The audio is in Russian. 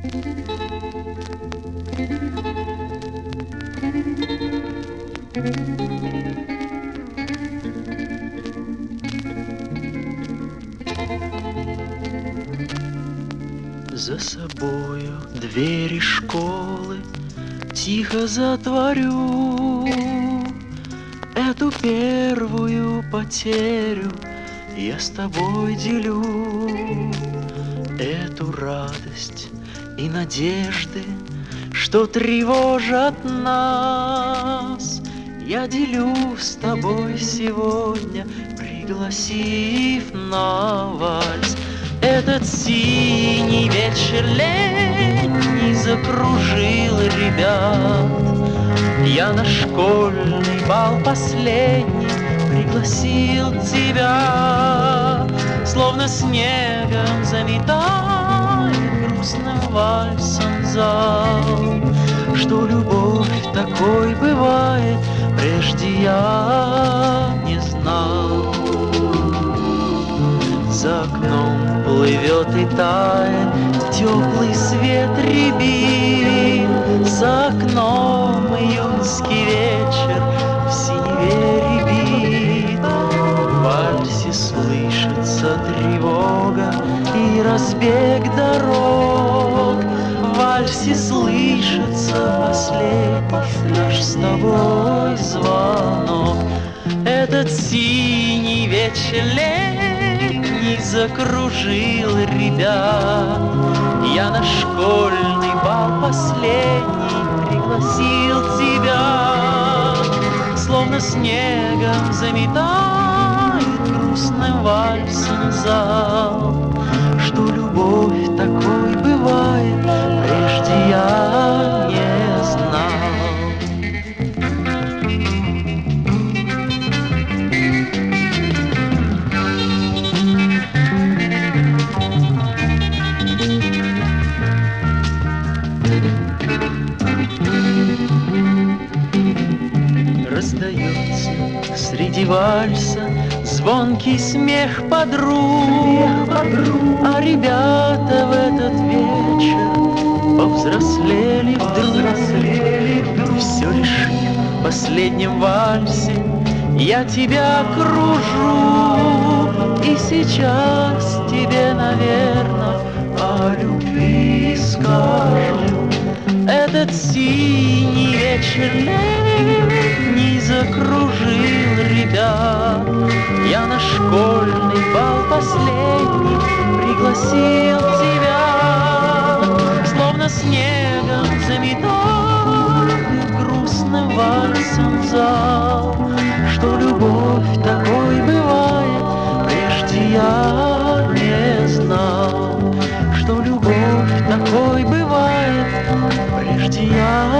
За собою двери школы тихо затворю. Эту первую потерю я с тобой делю. Эту радость и надежды, что тревожат нас, я делю с тобой сегодня, пригласив на вальс. Этот синий вечер летний закружил ребят. Я на школьный бал последний пригласил тебя. Словно снегом заметает грустным вальсом зал. Что любовь такой бывает, прежде я не знал. За окном плывет и тает теплый свет рябин. За окном июньский вечер в синеве рябит. В вальсе слышится тревога и разбег дорог. В вальсе слышится последний наш с тобой звонок. Этот синий вечер летний закружил ребят. Я на школьный бал последний пригласил тебя. Словно снегом заметает грустным вальсом зал. Что любовь такой бывает, прежде я не знал. Раздается среди вальса звонкий смех подруг, а ребята в этот вечер повзрослели вдруг. Все решив в последнем вальсе, я тебя кружу, и сейчас тебе, наверное, о любви скажу. Этот синий вечер летний закружил ребят. Я на школьный бал последний пригласил тебя. Словно снегом заметает грустным вальсом зал. Что любовь такой бывает, прежде я не знал. Что любовь такой бывает, прежде я